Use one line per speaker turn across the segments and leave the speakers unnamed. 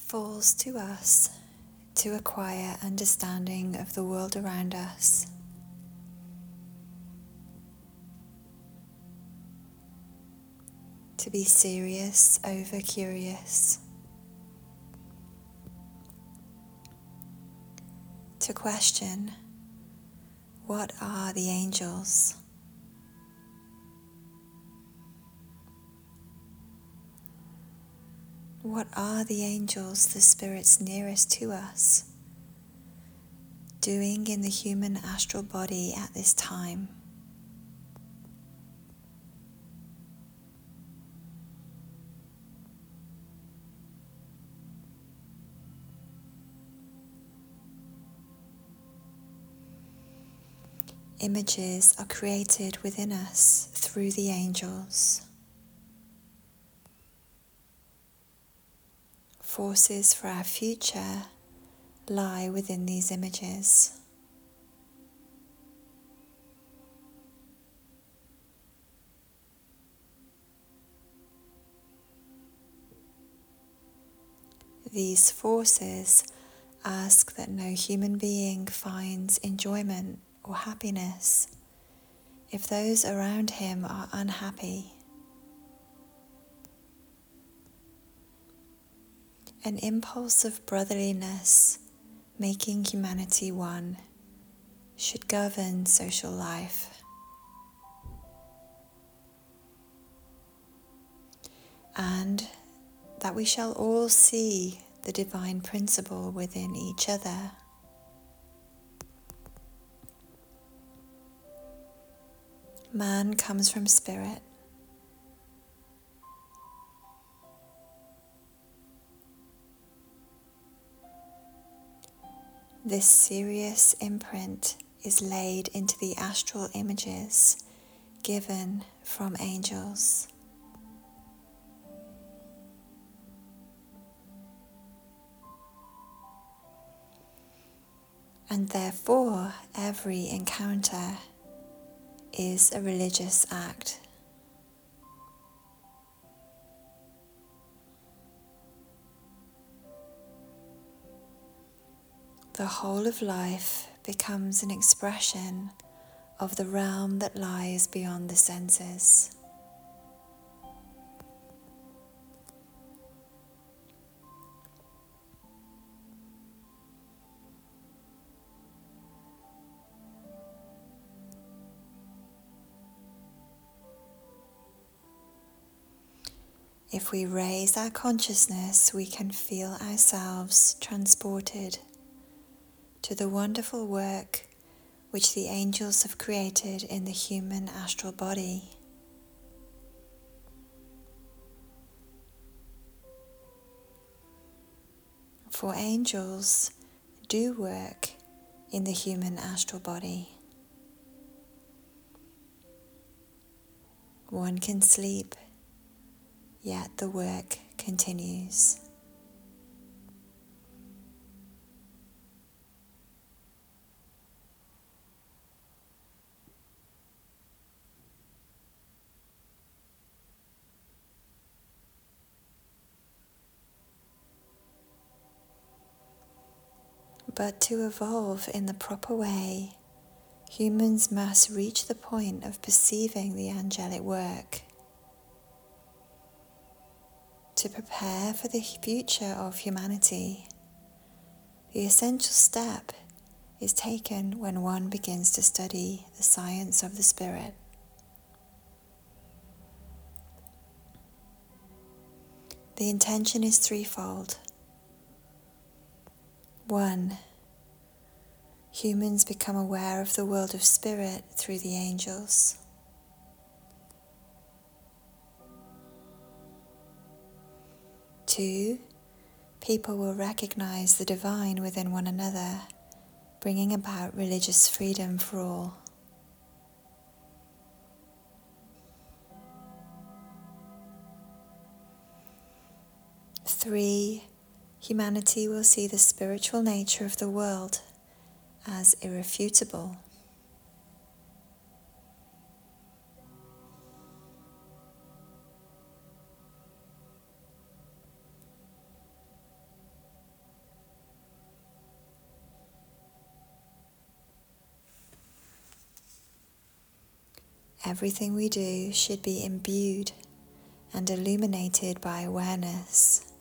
falls to us to acquire understanding of the world around us. To be serious over curious. To question, what are the angels? What are the angels, the spirits nearest to us, doing in the human astral body at this time? Images are created within us through the angels. Forces for our future lie within these images. These forces ask that no human being finds enjoyment or happiness if those around him are unhappy. An impulse of brotherliness, making humanity one, should govern social life. And that we shall all see the divine principle within each other. Man comes from spirit. This serious imprint is laid into the astral images given from angels. And therefore, every encounter is a religious act. The whole of life becomes an expression of the realm that lies beyond the senses. If we raise our consciousness, we can feel ourselves transported to the wonderful work which the angels have created in the human astral body. For angels do work in the human astral body. One can sleep, yet the work continues. But to evolve in the proper way, humans must reach the point of perceiving the angelic work. To prepare for the future of humanity, the essential step is taken when one begins to study the science of the spirit. The intention is threefold. 1. Humans become aware of the world of spirit through the angels. 2. People will recognize the divine within one another, bringing about religious freedom for all. 3. Humanity will see the spiritual nature of the world as irrefutable. Everything we do should be imbued and illuminated by awareness.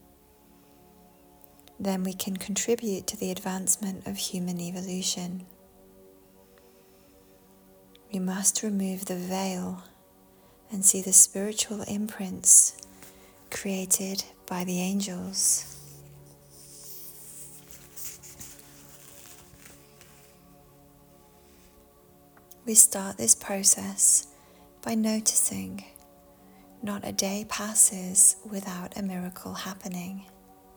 Then we can contribute to the advancement of human evolution. We must remove the veil and see the spiritual imprints created by the angels. We start this process by noticing not a day passes without a miracle happening.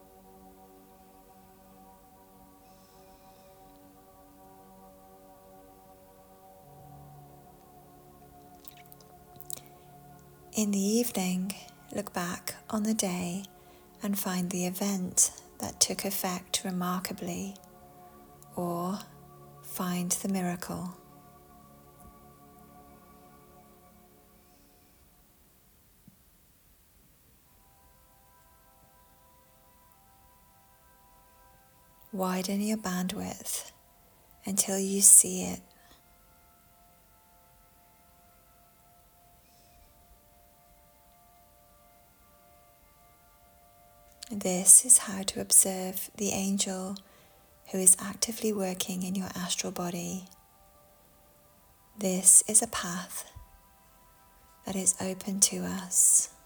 In the evening, look back on the day and find the event that took effect remarkably, or find the miracle. Widen your bandwidth until you see it. This is how to observe the angel who is actively working in your astral body. This is a path that is open to us.